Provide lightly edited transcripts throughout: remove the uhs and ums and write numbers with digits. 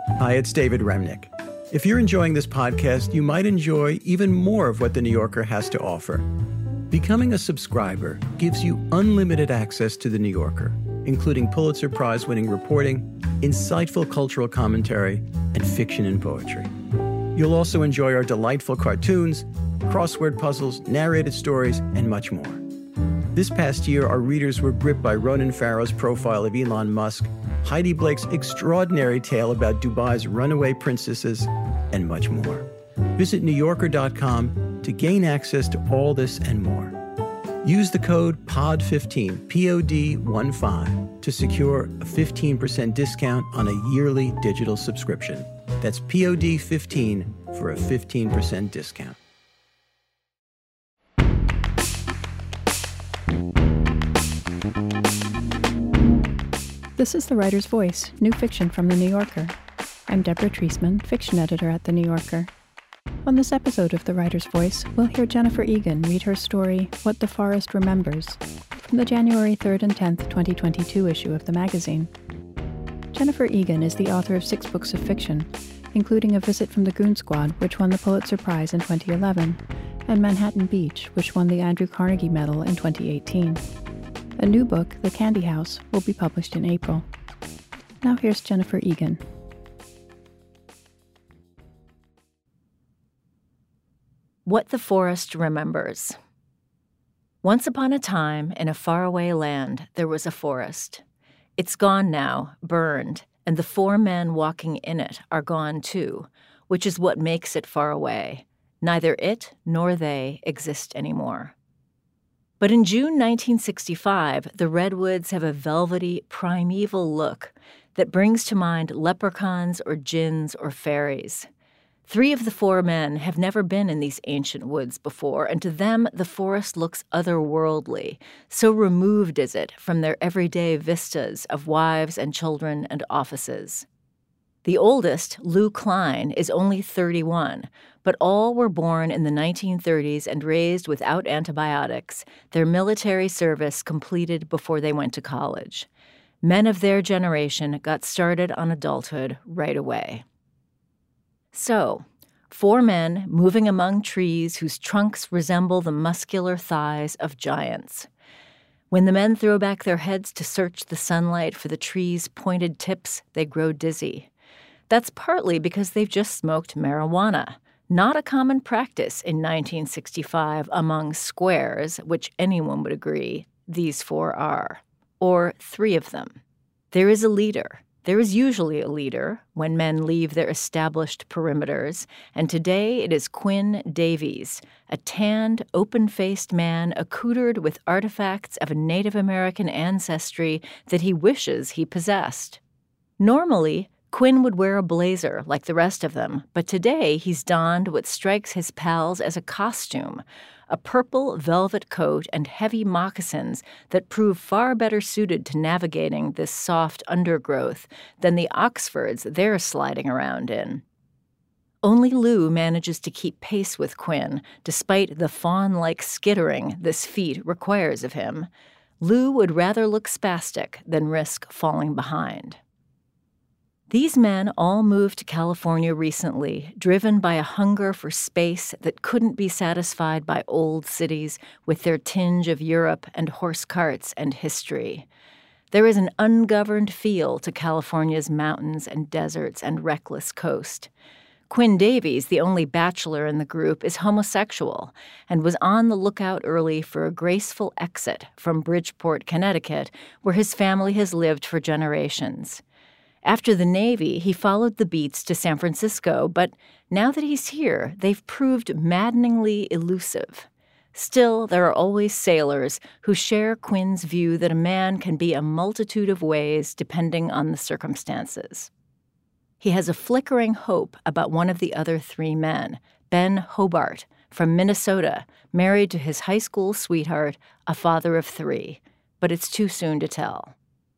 Hi, it's David Remnick. If you're enjoying this podcast, you might enjoy even more of what The New Yorker has to offer. Becoming a subscriber gives you unlimited access to The New Yorker, including Pulitzer Prize-winning reporting, insightful cultural commentary, and fiction and poetry. You'll also enjoy our delightful cartoons, crossword puzzles, narrated stories, and much more. This past year, our readers were gripped by Ronan Farrow's profile of Elon Musk, Heidi Blake's extraordinary tale about Dubai's runaway princesses, and much more. Visit NewYorker.com to gain access to all this and more. Use the code POD15, POD15, to secure a 15% discount on a yearly digital subscription. That's POD15 for a 15% discount. This is The Writer's Voice, new fiction from The New Yorker. I'm Deborah Treisman, fiction editor at The New Yorker. On this episode of The Writer's Voice, we'll hear Jennifer Egan read her story, What the Forest Remembers, from the January 3rd and 10th, 2022 issue of the magazine. Jennifer Egan is the author of 6 books of fiction, including A Visit from the Goon Squad, which won the Pulitzer Prize in 2011, and Manhattan Beach, which won the Andrew Carnegie Medal in 2018. A new book, The Candy House, will be published in April. Now here's Jennifer Egan. What the Forest Remembers. Once upon a time, in a faraway land, there was a forest. It's gone now, burned, and the 4 men walking in it are gone too, which is what makes it far away. Neither it nor they exist anymore. But in June 1965, the redwoods have a velvety, primeval look that brings to mind leprechauns or djinns or fairies. 3 of the 4 men have never been in these ancient woods before, and to them the forest looks otherworldly. So removed is it from their everyday vistas of wives and children and offices. The oldest, Lou Klein, is only 31, but all were born in the 1930s and raised without antibiotics, their military service completed before they went to college. Men of their generation got started on adulthood right away. So, 4 men moving among trees whose trunks resemble the muscular thighs of giants. When the men throw back their heads to search the sunlight for the trees' pointed tips, they grow dizzy. That's partly because they've just smoked marijuana, not a common practice in 1965 among squares, which anyone would agree these 4 are, or 3 of them. There is a leader. There is usually a leader when men leave their established perimeters, and today it is Quinn Davies, a tanned, open-faced man accoutred with artifacts of a Native American ancestry that he wishes he possessed. Normally, Quinn would wear a blazer like the rest of them, but today he's donned what strikes his pals as a costume, a purple velvet coat and heavy moccasins that prove far better suited to navigating this soft undergrowth than the Oxfords they're sliding around in. Only Lou manages to keep pace with Quinn, despite the fawn-like skittering this feat requires of him. Lou would rather look spastic than risk falling behind. These men all moved to California recently, driven by a hunger for space that couldn't be satisfied by old cities with their tinge of Europe and horse carts and history. There is an ungoverned feel to California's mountains and deserts and reckless coast. Quinn Davies, the only bachelor in the group, is homosexual and was on the lookout early for a graceful exit from Bridgeport, Connecticut, where his family has lived for generations. After the Navy, he followed the beats to San Francisco, but now that he's here, they've proved maddeningly elusive. Still, there are always sailors who share Quinn's view that a man can be a multitude of ways depending on the circumstances. He has a flickering hope about one of the other 3 men, Ben Hobart, from Minnesota, married to his high school sweetheart, a father of 3, but it's too soon to tell.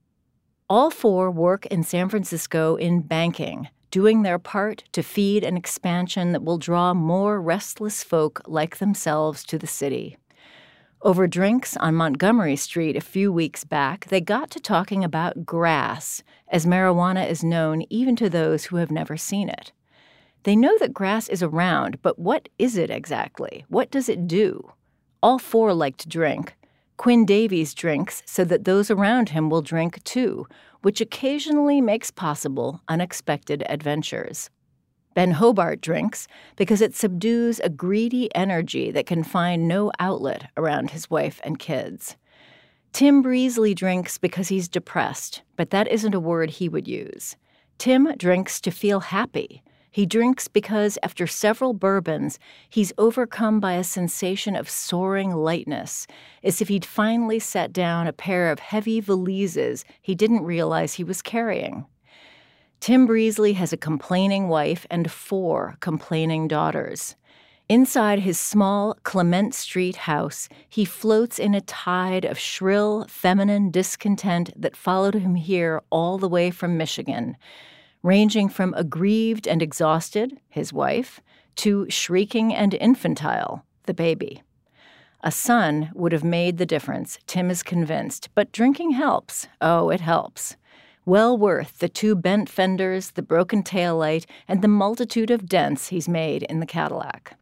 All 4 work in San Francisco in banking, doing their part to feed an expansion that will draw more restless folk like themselves to the city. Over drinks on Montgomery Street a few weeks back, they got to talking about grass as marijuana is known even to those who have never seen it. They know that grass is around, but what is it exactly? What does it do? All four like to drink. Quinn Davies drinks so that those around him will drink too, which occasionally makes possible unexpected adventures. Ben Hobart drinks because it subdues a greedy energy that can find no outlet around his wife and kids. Tim Breesley drinks because he's depressed, but that isn't a word he would use. Tim drinks to feel happy. He drinks because, after several bourbons, he's overcome by a sensation of soaring lightness, as if he'd finally set down a pair of heavy valises he didn't realize he was carrying. Tim Breesley has a complaining wife and 4 complaining daughters. Inside his small Clement Street house, he floats in a tide of shrill, feminine discontent that followed him here all the way from Michigan, ranging from aggrieved and exhausted, his wife, to shrieking and infantile, the baby. A son would have made the difference, Tim is convinced, but drinking helps. Oh, it helps. Well worth the 2 bent fenders, the broken taillight, and the multitude of dents he's made in the Cadillac.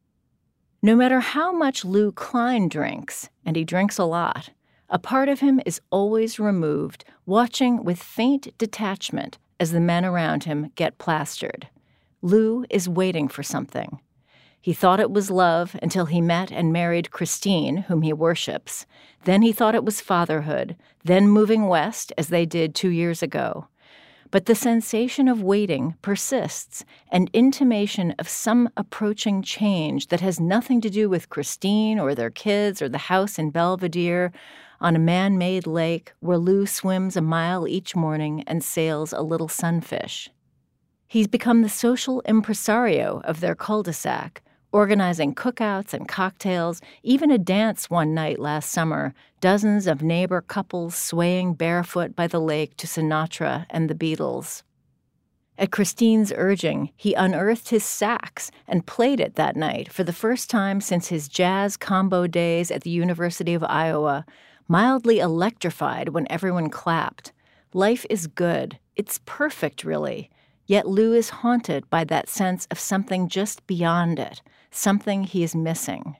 No matter how much Lou Klein drinks, and he drinks a lot, a part of him is always removed, watching with faint detachment as the men around him get plastered. Lou is waiting for something. He thought it was love until he met and married Christine, whom he worships. Then he thought it was fatherhood, then moving west, as they did 2 years ago. But the sensation of waiting persists, an intimation of some approaching change that has nothing to do with Christine or their kids or the house in Belvedere on a man-made lake where Lou swims a mile each morning and sails a little sunfish. He's become the social impresario of their cul-de-sac, organizing cookouts and cocktails, even a dance one night last summer, dozens of neighbor couples swaying barefoot by the lake to Sinatra and the Beatles. At Christine's urging, he unearthed his sax and played it that night for the first time since his jazz combo days at the University of Iowa, mildly electrified when everyone clapped. Life is good. It's perfect, really. Yet Lou is haunted by that sense of something just beyond it, something he is missing.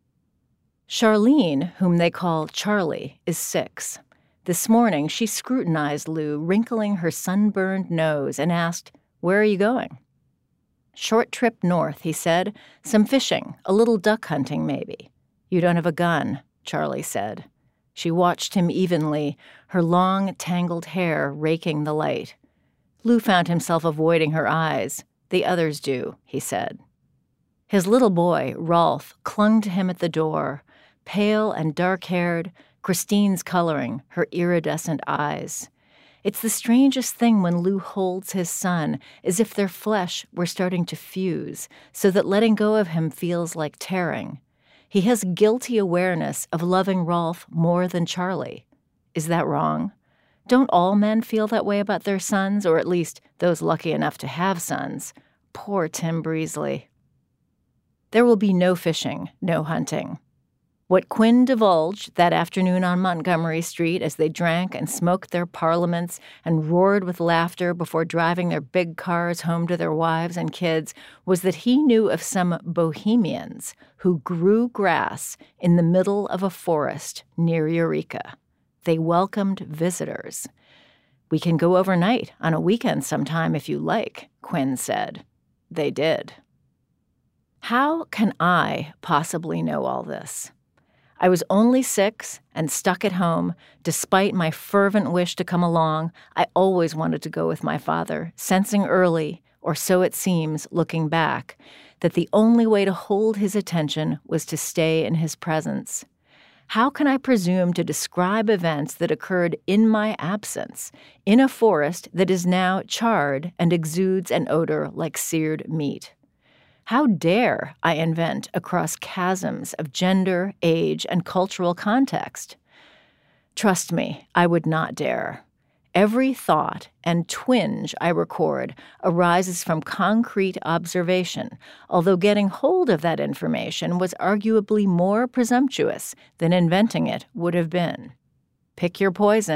Charlene, whom they call Charlie, is 6. This morning, she scrutinized Lou, wrinkling her sunburned nose, and asked, "Where are you going?" "Short trip north," he said. "Some fishing, a little duck hunting, maybe." "You don't have a gun," Charlie said. She watched him evenly, her long, tangled hair raking the light. Lou found himself avoiding her eyes. "The others do," he said. His little boy, Rolf, clung to him at the door, pale and dark-haired, Christine's coloring, her iridescent eyes. It's the strangest thing when Lou holds his son, as if their flesh were starting to fuse, so that letting go of him feels like tearing. He has guilty awareness of loving Rolf more than Charlie. Is that wrong? Don't all men feel that way about their sons, or at least those lucky enough to have sons? Poor Tim Breesley. There will be no fishing, no hunting. What Quinn divulged that afternoon on Montgomery Street as they drank and smoked their parliaments and roared with laughter before driving their big cars home to their wives and kids was that he knew of some bohemians who grew grass in the middle of a forest near Eureka. They welcomed visitors. "We can go overnight on a weekend sometime if you like," Quinn said. They did. How can I possibly know all this? I was only 6 and stuck at home. Despite my fervent wish to come along, I always wanted to go with my father, sensing early, or so it seems looking back, that the only way to hold his attention was to stay in his presence. How can I presume to describe events that occurred in my absence, in a forest that is now charred and exudes an odor like seared meat? How dare I invent across chasms of gender, age, and cultural context? Trust me, I would not dare. Every thought and twinge I record arises from concrete observation, although getting hold of that information was arguably more presumptuous than inventing it would have been. Pick your poison.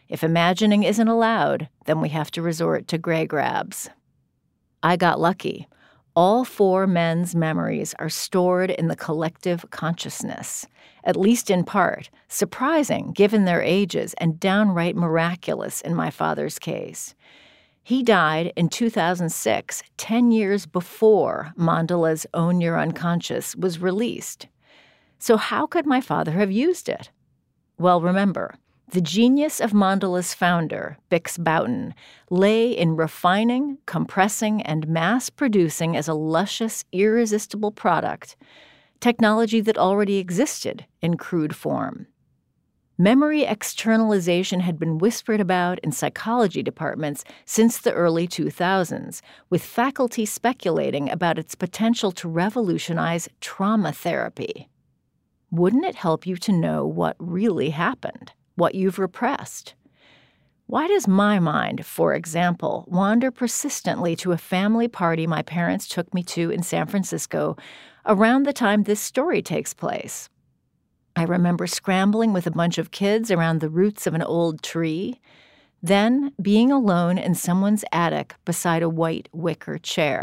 If imagining isn't allowed, then we have to resort to gray grabs. I got lucky. All 4 men's memories are stored in the collective consciousness, at least in part, surprising given their ages and downright miraculous in my father's case. He died in 2006, 10 years before Mandela's Own Your Unconscious was released. So how could my father have used it? Well, remember, the genius of Mandela's founder, Bix Boughton, lay in refining, compressing, and mass-producing as a luscious, irresistible product technology that already existed in crude form. Memory externalization had been whispered about in psychology departments since the early 2000s, with faculty speculating about its potential to revolutionize trauma therapy. Wouldn't it help you to know what really happened? What you've repressed? Why does my mind, for example, wander persistently to a family party my parents took me to in San Francisco around the time this story takes place? I remember scrambling with a bunch of kids around the roots of an old tree, then being alone in someone's attic beside a white wicker chair.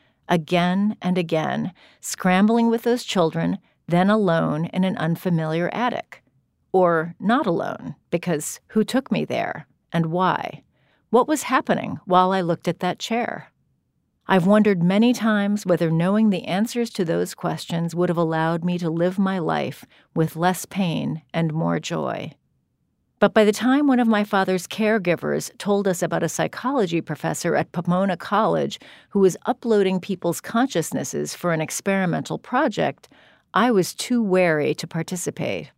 Again and again, scrambling with those children, then alone in an unfamiliar attic. Or not alone, because who took me there, and why? What was happening while I looked at that chair? I've wondered many times whether knowing the answers to those questions would have allowed me to live my life with less pain and more joy. But by the time one of my father's caregivers told us about a psychology professor at Pomona College who was uploading people's consciousnesses for an experimental project, I was too wary to participate.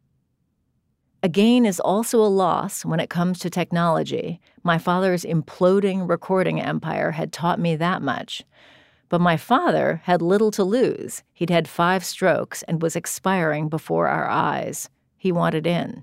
A gain is also a loss when it comes to technology. My father's imploding recording empire had taught me that much. But my father had little to lose. He'd had 5 strokes and was expiring before our eyes. He wanted in.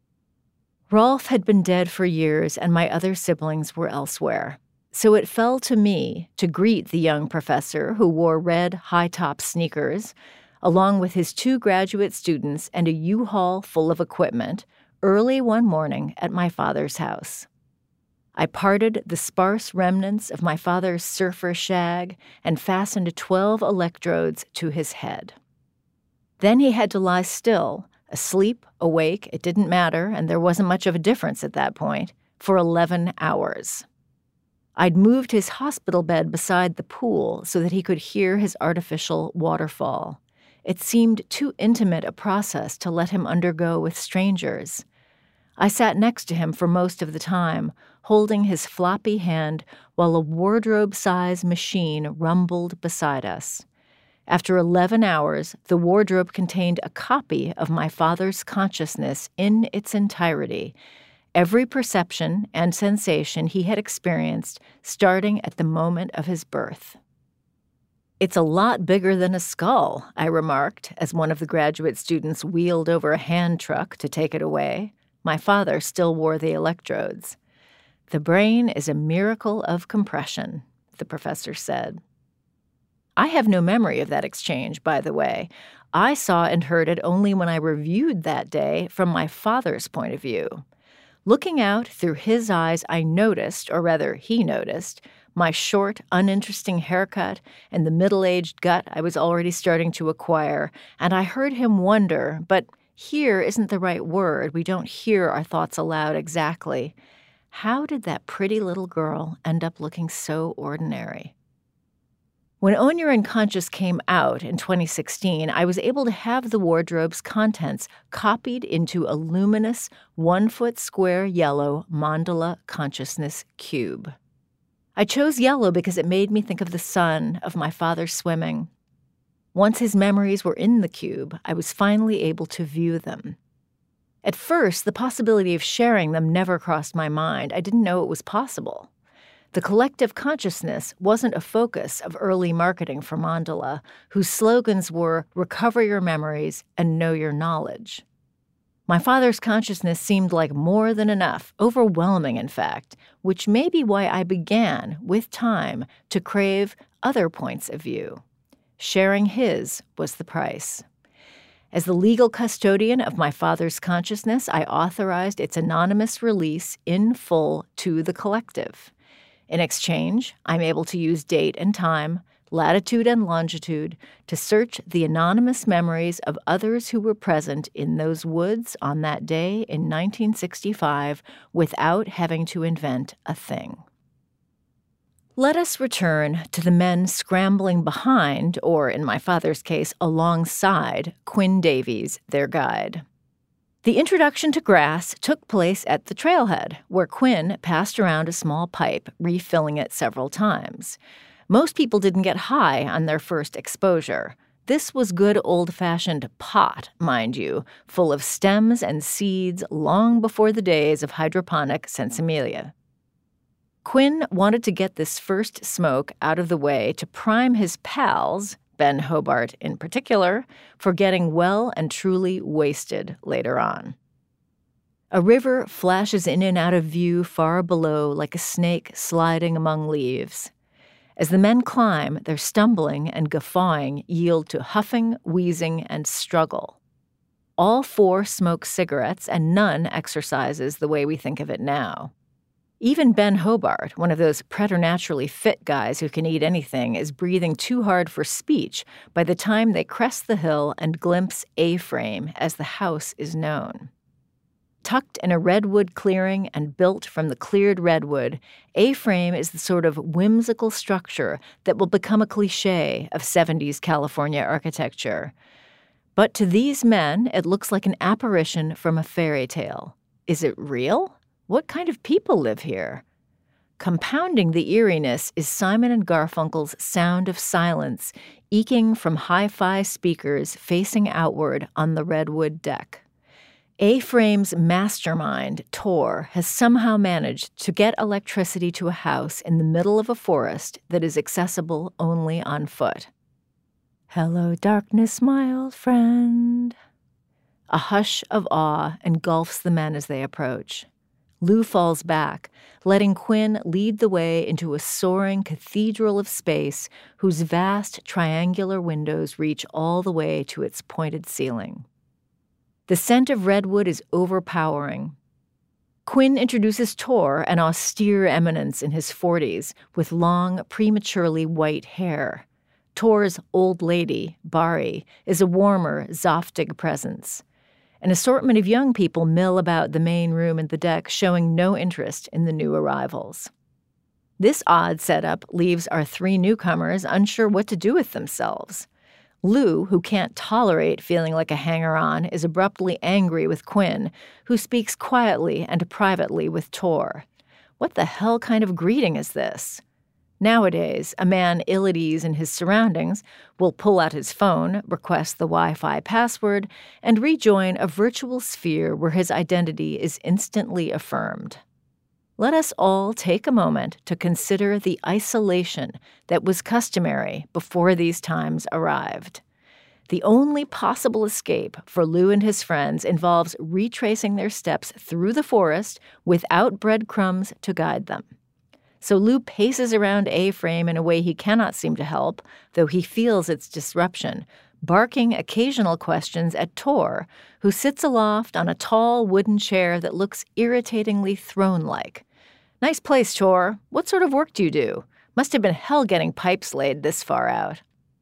Rolf had been dead for years, and my other siblings were elsewhere. So it fell to me to greet the young professor who wore red high-top sneakers, along with his 2 graduate students and a U-Haul full of equipment, early one morning at my father's house. I parted the sparse remnants of my father's surfer shag and fastened 12 electrodes to his head. Then he had to lie still, asleep, awake, it didn't matter, and there wasn't much of a difference at that point, for 11 hours. I'd moved his hospital bed beside the pool so that he could hear his artificial waterfall. It seemed too intimate a process to let him undergo with strangers. I sat next to him for most of the time, holding his floppy hand while a wardrobe-size machine rumbled beside us. After 11 hours, the wardrobe contained a copy of my father's consciousness in its entirety, every perception and sensation he had experienced starting at the moment of his birth. "It's a lot bigger than a skull," I remarked as one of the graduate students wheeled over a hand truck to take it away. My father still wore the electrodes. "The brain is a miracle of compression," the professor said. I have no memory of that exchange, by the way. I saw and heard it only when I reviewed that day from my father's point of view. Looking out through his eyes, I noticed, or rather he noticed, my short, uninteresting haircut and the middle-aged gut I was already starting to acquire, and I heard him wonder, but hear isn't the right word. We don't hear our thoughts aloud exactly. How did that pretty little girl end up looking so ordinary? When Own Your Unconscious came out in 2016, I was able to have the wardrobe's contents copied into a luminous, 1-foot square yellow mandala consciousness cube. I chose yellow because it made me think of the sun, of my father swimming. Once his memories were in the cube, I was finally able to view them. At first, the possibility of sharing them never crossed my mind. I didn't know it was possible. The collective consciousness wasn't a focus of early marketing for Mandala, whose slogans were "Recover your memories" and "Know your knowledge." My father's consciousness seemed like more than enough, overwhelming in fact, which may be why I began, with time, to crave other points of view. Sharing his was the price. As the legal custodian of my father's consciousness, I authorized its anonymous release in full to the collective. In exchange, I'm able to use date and time, latitude and longitude, to search the anonymous memories of others who were present in those woods on that day in 1965 without having to invent a thing. Let us return to the men scrambling behind, or in my father's case, alongside, Quinn Davies, their guide. The introduction to grass took place at the trailhead, where Quinn passed around a small pipe, refilling it several times. Most people didn't get high on their first exposure. This was good old-fashioned pot, mind you, full of stems and seeds long before the days of hydroponic sinsemilla. Quinn wanted to get this first smoke out of the way to prime his pals, Ben Hobart in particular, for getting well and truly wasted later on. A river flashes in and out of view far below like a snake sliding among leaves. As the men climb, their stumbling and guffawing yield to huffing, wheezing, and struggle. All four smoke cigarettes, and none exercises the way we think of it now. Even Ben Hobart, one of those preternaturally fit guys who can eat anything, is breathing too hard for speech by the time they crest the hill and glimpse A-Frame, as the house is known. Tucked in a redwood clearing and built from the cleared redwood, A-Frame is the sort of whimsical structure that will become a cliché of 70s California architecture. But to these men, it looks like an apparition from a fairy tale. Is it real? What kind of people live here? Compounding the eeriness is Simon and Garfunkel's Sound of Silence, eking from hi-fi speakers facing outward on the redwood deck. A-Frame's mastermind, Tor, has somehow managed to get electricity to a house in the middle of a forest that is accessible only on foot. Hello, darkness, my old friend. A hush of awe engulfs the men as they approach. Lou falls back, letting Quinn lead the way into a soaring cathedral of space whose vast triangular windows reach all the way to its pointed ceiling. The scent of redwood is overpowering. Quinn introduces Tor, an austere eminence in his 40s, with long, prematurely white hair. Tor's old lady, Bari, is a warmer, Zoftig presence. An assortment of young people mill about the main room and the deck, showing no interest in the new arrivals. This odd setup leaves our three newcomers unsure what to do with themselves. Lou, who can't tolerate feeling like a hanger-on, is abruptly angry with Quinn, who speaks quietly and privately with Tor. What the hell kind of greeting is this? Nowadays, a man ill at ease in his surroundings will pull out his phone, request the Wi-Fi password, and rejoin a virtual sphere where his identity is instantly affirmed. Let us all take a moment to consider the isolation that was customary before these times arrived. The only possible escape for Lou and his friends involves retracing their steps through the forest without breadcrumbs to guide them. So Lou paces around A-Frame in a way he cannot seem to help, though he feels its disruption, barking occasional questions at Tor, who sits aloft on a tall wooden chair that looks irritatingly throne-like. Nice place, Tor. What sort of work do you do? Must have been hell getting pipes laid this far out.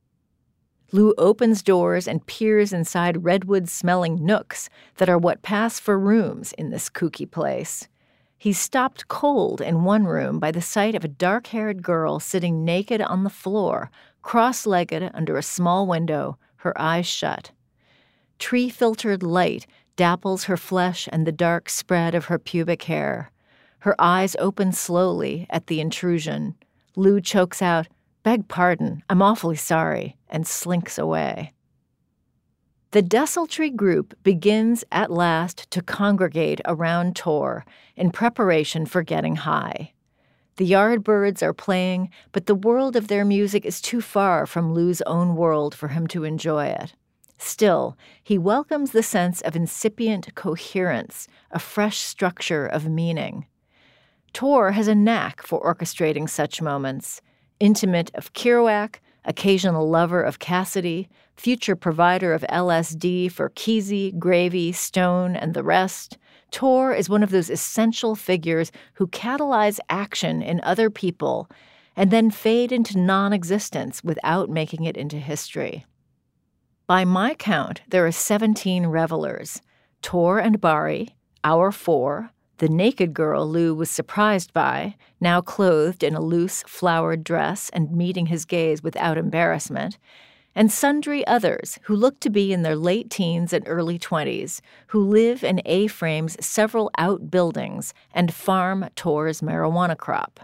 Lou opens doors and peers inside redwood-smelling nooks that are what pass for rooms in this kooky place. He's stopped cold in one room by the sight of a dark-haired girl sitting naked on the floor, cross-legged under a small window, her eyes shut. Tree-filtered light dapples her flesh and the dark spread of her pubic hair. Her eyes open slowly at the intrusion. Lou chokes out, "Beg pardon, I'm awfully sorry," and slinks away. The desultory group begins at last to congregate around Tor in preparation for getting high. The Yardbirds are playing, but the world of their music is too far from Lou's own world for him to enjoy it. Still, he welcomes the sense of incipient coherence, a fresh structure of meaning. Tor has a knack for orchestrating such moments, intimate of Kerouac, occasional lover of Cassidy, future provider of LSD for Kesey, Gravy, Stone, and the rest, Tor is one of those essential figures who catalyze action in other people and then fade into non-existence without making it into history. By my count, there are 17 revelers: Tor and Bari, our 4, the naked girl Lou was surprised by, now clothed in a loose, flowered dress and meeting his gaze without embarrassment, and sundry others who look to be in their late teens and early 20s, who live in A-Frame's several outbuildings and farm Tor's marijuana crop.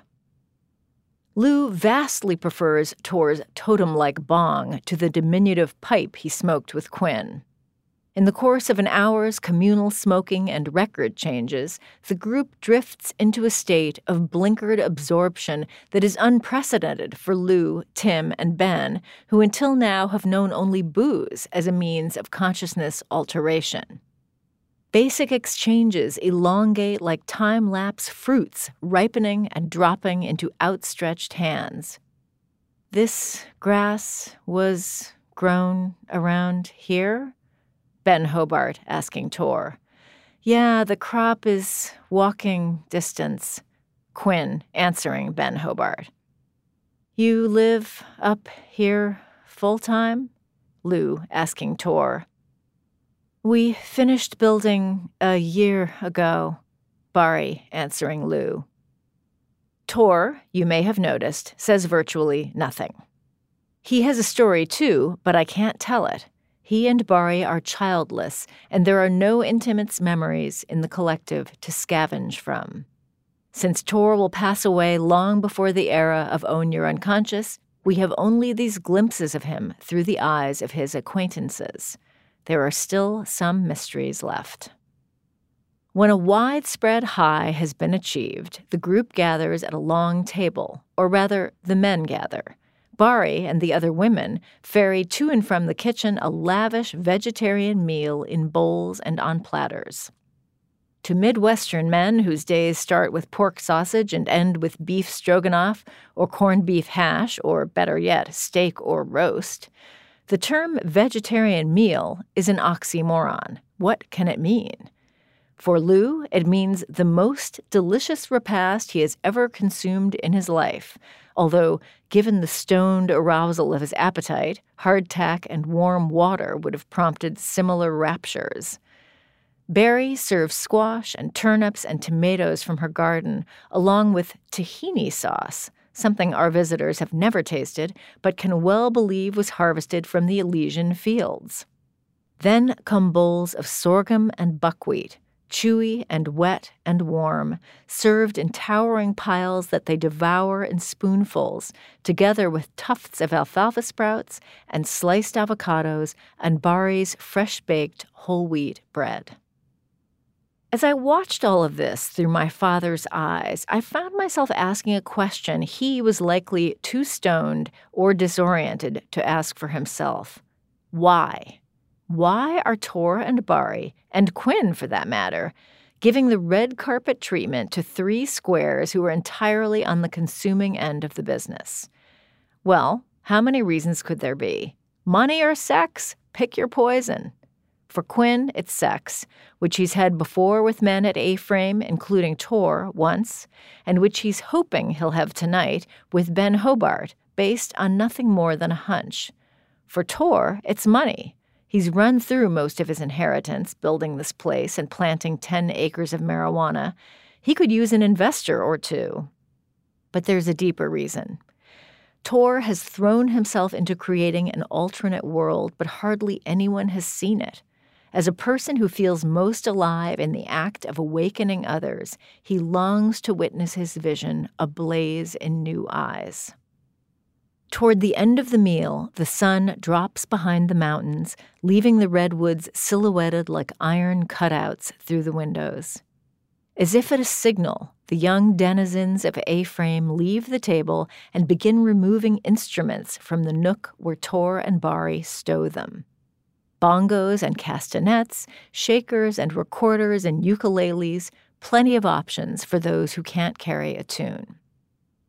Lou vastly prefers Tor's totem-like bong to the diminutive pipe he smoked with Quinn. In the course of an hour's communal smoking and record changes, the group drifts into a state of blinkered absorption that is unprecedented for Lou, Tim, and Ben, who until now have known only booze as a means of consciousness alteration. Basic exchanges elongate like time-lapse fruits ripening and dropping into outstretched hands. This grass was grown around here? Ben Hobart asking Tor. Yeah, the crop is walking distance. Quinn answering Ben Hobart. You live up here full-time? Lou asking Tor. We finished building a year ago, Bari answering Lou. Tor, you may have noticed, says virtually nothing. He has a story too, but I can't tell it. He and Bari are childless, and there are no intimate memories in the collective to scavenge from. Since Tor will pass away long before the era of Own Your Unconscious, we have only these glimpses of him through the eyes of his acquaintances. There are still some mysteries left. When a widespread high has been achieved, the group gathers at a long table, or rather, the men gather. Bari and the other women ferry to and from the kitchen a lavish vegetarian meal in bowls and on platters. To Midwestern men whose days start with pork sausage and end with beef stroganoff or corned beef hash, or better yet, steak or roast, the term vegetarian meal is an oxymoron. What can it mean? For Lou, it means the most delicious repast he has ever consumed in his life, although, given the stoned arousal of his appetite, hardtack and warm water would have prompted similar raptures. Barry serves squash and turnips and tomatoes from her garden, along with tahini sauce, something our visitors have never tasted, but can well believe was harvested from the Elysian fields. Then come bowls of sorghum and buckwheat, chewy and wet and warm, served in towering piles that they devour in spoonfuls, together with tufts of alfalfa sprouts and sliced avocados and Bari's fresh-baked whole wheat bread. As I watched all of this through my father's eyes, I found myself asking a question he was likely too stoned or disoriented to ask for himself. Why? Why are Tor and Bari, and Quinn for that matter, giving the red carpet treatment to 3 squares who are entirely on the consuming end of the business? Well, how many reasons could there be? Money or sex? Pick your poison. For Quinn, it's sex, which he's had before with men at A-Frame, including Tor, once, and which he's hoping he'll have tonight with Ben Hobart, based on nothing more than a hunch. For Tor, it's money. He's run through most of his inheritance building this place and planting 10 acres of marijuana. He could use an investor or two. But there's a deeper reason. Tor has thrown himself into creating an alternate world, but hardly anyone has seen it. As a person who feels most alive in the act of awakening others, he longs to witness his vision ablaze in new eyes. Toward the end of the meal, the sun drops behind the mountains, leaving the redwoods silhouetted like iron cutouts through the windows. As if at a signal, the young denizens of A-Frame leave the table and begin removing instruments from the nook where Tor and Bari stow them. Bongos and castanets, shakers and recorders and ukuleles, plenty of options for those who can't carry a tune.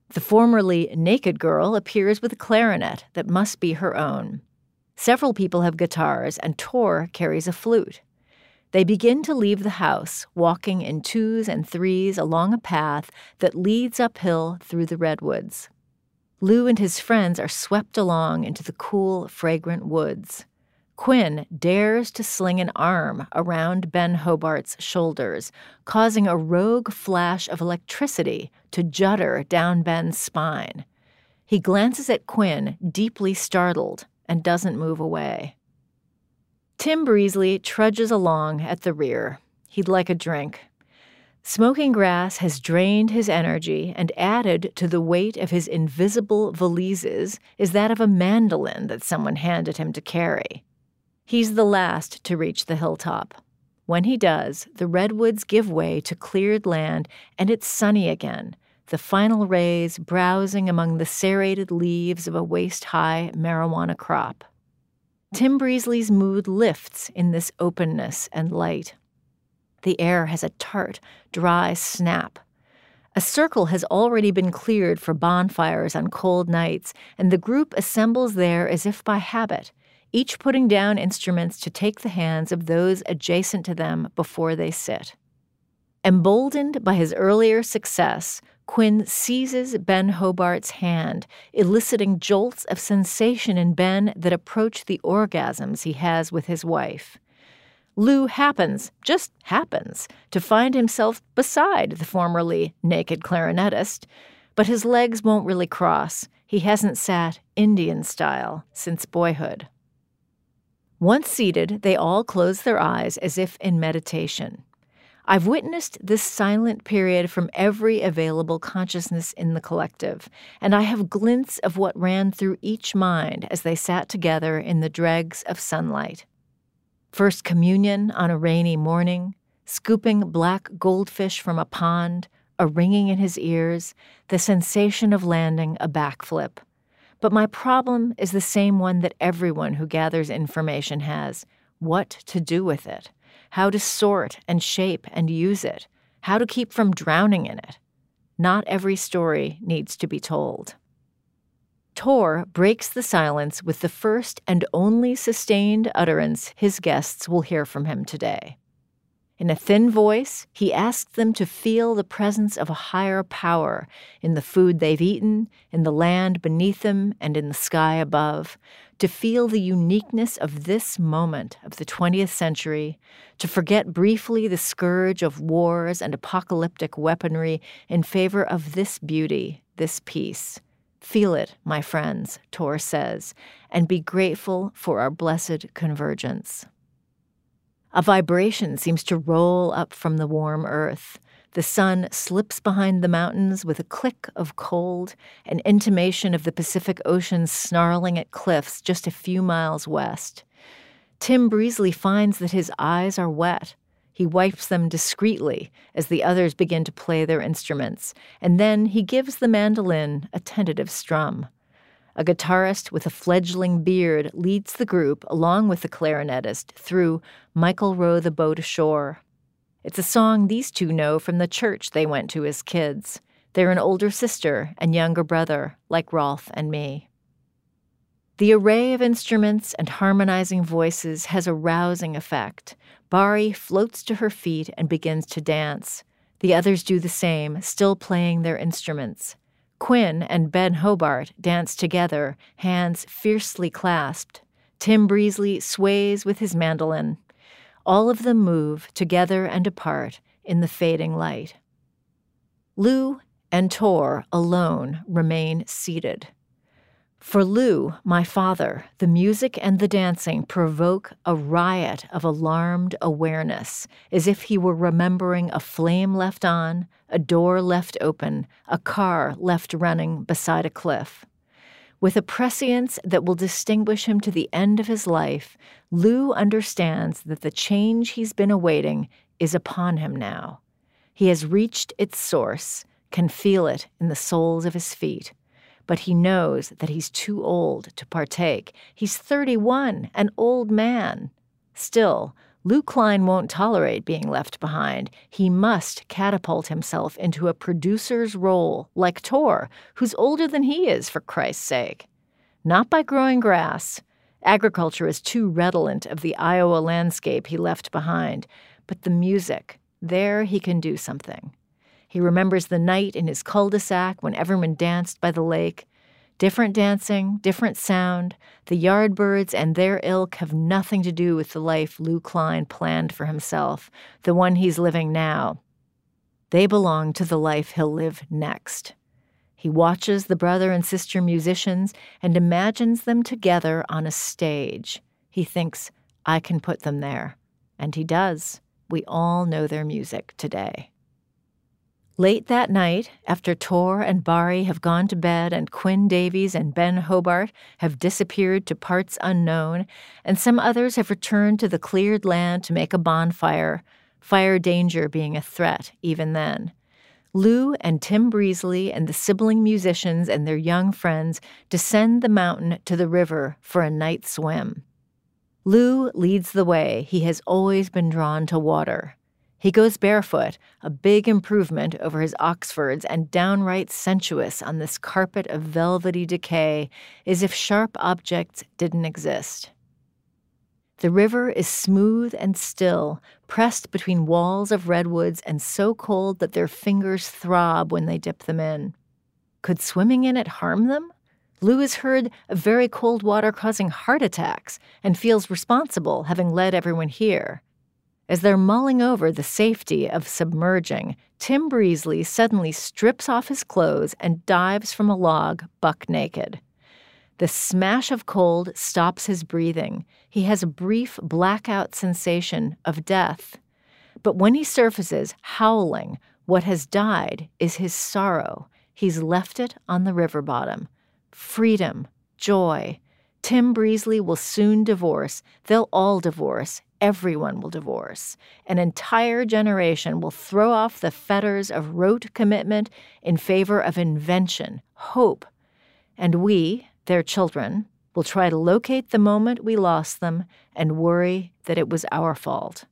The formerly naked girl appears with a clarinet that must be her own. Several people have guitars, and Tor carries a flute. They begin to leave the house, walking in 2s and 3s along a path that leads uphill through the redwoods. Lou and his friends are swept along into the cool, fragrant woods. Quinn dares to sling an arm around Ben Hobart's shoulders, causing a rogue flash of electricity to judder down Ben's spine. He glances at Quinn, deeply startled, and doesn't move away. Tim Breesley trudges along at the rear. He'd like a drink. Smoking grass has drained his energy, and added to the weight of his invisible valises is that of a mandolin that someone handed him to carry. He's the last to reach the hilltop. When he does, the redwoods give way to cleared land, and it's sunny again, the final rays browsing among the serrated leaves of a waist-high marijuana crop. Tim Breesley's mood lifts in this openness and light. The air has a tart, dry snap. A circle has already been cleared for bonfires on cold nights, and the group assembles there as if by habit, each putting down instruments to take the hands of those adjacent to them before they sit. Emboldened by his earlier success, Quinn seizes Ben Hobart's hand, eliciting jolts of sensation in Ben that approach the orgasms he has with his wife. Lou just happens, to find himself beside the formerly naked clarinetist, but his legs won't really cross. He hasn't sat Indian style since boyhood. Once seated, they all close their eyes as if in meditation. I've witnessed this silent period from every available consciousness in the collective, and I have glints of what ran through each mind as they sat together in the dregs of sunlight. First communion on a rainy morning, scooping black goldfish from a pond, a ringing in his ears, the sensation of landing a backflip. But my problem is the same one that everyone who gathers information has: what to do with it, how to sort and shape and use it, how to keep from drowning in it. Not every story needs to be told. Tor breaks the silence with the first and only sustained utterance his guests will hear from him today. In a thin voice, he asks them to feel the presence of a higher power in the food they've eaten, in the land beneath them, and in the sky above, to feel the uniqueness of this moment of the 20th century, to forget briefly the scourge of wars and apocalyptic weaponry in favor of this beauty, this peace. Feel it, my friends, Tor says, and be grateful for our blessed convergence. A vibration seems to roll up from the warm earth. The sun slips behind the mountains with a click of cold, an intimation of the Pacific Ocean snarling at cliffs just a few miles west. Tim Breesley finds that his eyes are wet. He wipes them discreetly as the others begin to play their instruments, and then he gives the mandolin a tentative strum. A guitarist with a fledgling beard leads the group, along with the clarinetist, through Michael Row the Boat Ashore. It's a song these two know from the church they went to as kids. They're an older sister and younger brother, like Rolf and me. The array of instruments and harmonizing voices has a rousing effect. Bari floats to her feet and begins to dance. The others do the same, still playing their instruments. Quinn and Ben Hobart dance together, hands fiercely clasped. Tim Breesley sways with his mandolin. All of them move, together and apart, in the fading light. Lou and Tor alone remain seated. For Lou, my father, the music and the dancing provoke a riot of alarmed awareness, as if he were remembering a flame left on, a door left open, a car left running beside a cliff. With a prescience that will distinguish him to the end of his life, Lou understands that the change he's been awaiting is upon him now. He has reached its source, can feel it in the soles of his feet. But he knows that he's too old to partake. He's 31, an old man. Still, Lou Klein won't tolerate being left behind. He must catapult himself into a producer's role, like Tor, who's older than he is, for Christ's sake. Not by growing grass. Agriculture is too redolent of the Iowa landscape he left behind. But the music, there he can do something. He remembers the night in his cul-de-sac when everyone danced by the lake. Different dancing, different sound. The Yardbirds and their ilk have nothing to do with the life Lou Klein planned for himself, the one he's living now. They belong to the life he'll live next. He watches the brother and sister musicians and imagines them together on a stage. He thinks, I can put them there. And he does. We all know their music today. Late that night, after Tor and Bari have gone to bed and Quinn Davies and Ben Hobart have disappeared to parts unknown, and some others have returned to the cleared land to make a bonfire, fire danger being a threat even then, Lou and Tim Breesley and the sibling musicians and their young friends descend the mountain to the river for a night swim. Lou leads the way. He has always been drawn to water. He goes barefoot, a big improvement over his Oxfords, and downright sensuous on this carpet of velvety decay, as if sharp objects didn't exist. The river is smooth and still, pressed between walls of redwoods and so cold that their fingers throb when they dip them in. Could swimming in it harm them? Lou has heard of very cold water causing heart attacks and feels responsible, having led everyone here. As they're mulling over the safety of submerging, Tim Breesley suddenly strips off his clothes and dives from a log buck naked. The smash of cold stops his breathing. He has a brief blackout sensation of death. But when he surfaces, howling, what has died is his sorrow. He's left it on the river bottom. Freedom, joy. Tim Breesley will soon divorce. They'll all divorce. Everyone will divorce. An entire generation will throw off the fetters of rote commitment in favor of invention, hope. And we, their children, will try to locate the moment we lost them and worry that it was our fault.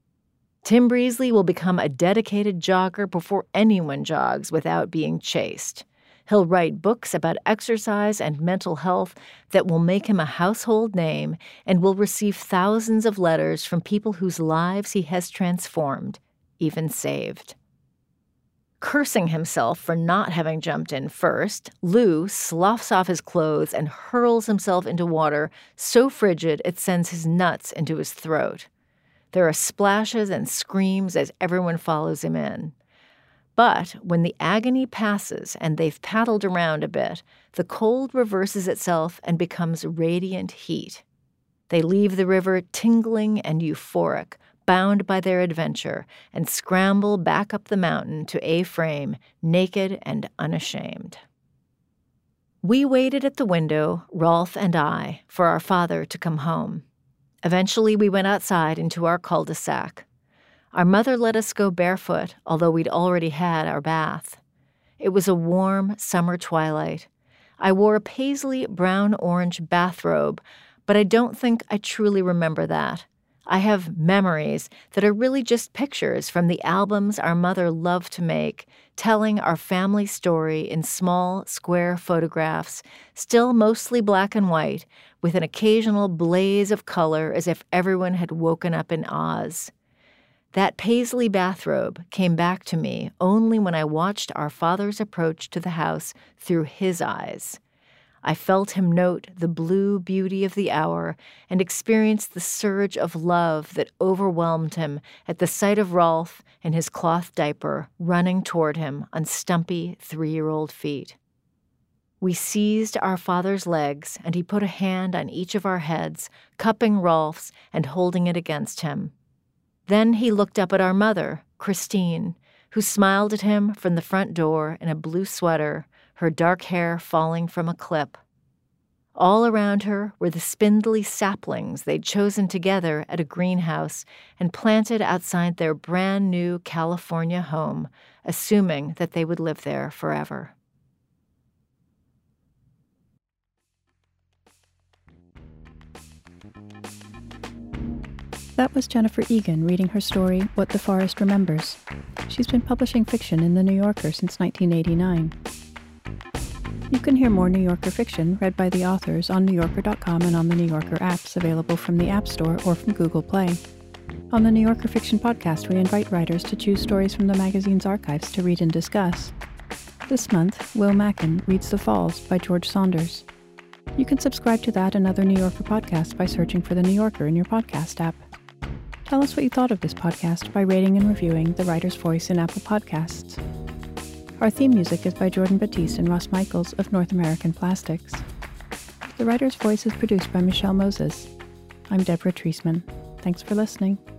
Tim Breesley will become a dedicated jogger before anyone jogs without being chased. He'll write books about exercise and mental health that will make him a household name and will receive thousands of letters from people whose lives he has transformed, even saved. Cursing himself for not having jumped in first, Lou sloughs off his clothes and hurls himself into water so frigid it sends his nuts into his throat. There are splashes and screams as everyone follows him in. But when the agony passes and they've paddled around a bit, the cold reverses itself and becomes radiant heat. They leave the river tingling and euphoric, bound by their adventure, and scramble back up the mountain to A-frame, naked and unashamed. We waited at the window, Rolf and I, for our father to come home. Eventually we went outside into our cul-de-sac. Our mother let us go barefoot, although we'd already had our bath. It was a warm summer twilight. I wore a paisley brown-orange bathrobe, but I don't think I truly remember that. I have memories that are really just pictures from the albums our mother loved to make, telling our family story in small, square photographs, still mostly black and white, with an occasional blaze of color as if everyone had woken up in Oz. That paisley bathrobe came back to me only when I watched our father's approach to the house through his eyes. I felt him note the blue beauty of the hour and experienced the surge of love that overwhelmed him at the sight of Rolf in his cloth diaper running toward him on stumpy 3-year-old feet. We seized our father's legs, and he put a hand on each of our heads, cupping Rolf's and holding it against him. Then he looked up at our mother, Christine, who smiled at him from the front door in a blue sweater, her dark hair falling from a clip. All around her were the spindly saplings they'd chosen together at a greenhouse and planted outside their brand-new California home, assuming that they would live there forever. That was Jennifer Egan reading her story, What the Forest Remembers. She's been publishing fiction in The New Yorker since 1989. You can hear more New Yorker fiction read by the authors on NewYorker.com and on the New Yorker apps available from the App Store or from Google Play. On the New Yorker Fiction Podcast, we invite writers to choose stories from the magazine's archives to read and discuss. This month, Will Mackin reads The Falls by George Saunders. You can subscribe to that and other New Yorker podcasts by searching for The New Yorker in your podcast app. Tell us what you thought of this podcast by rating and reviewing The Writer's Voice in Apple Podcasts. Our theme music is by Jordan Batiste and Ross Michaels of North American Plastics. The Writer's Voice is produced by Michelle Moses. I'm Deborah Treisman. Thanks for listening.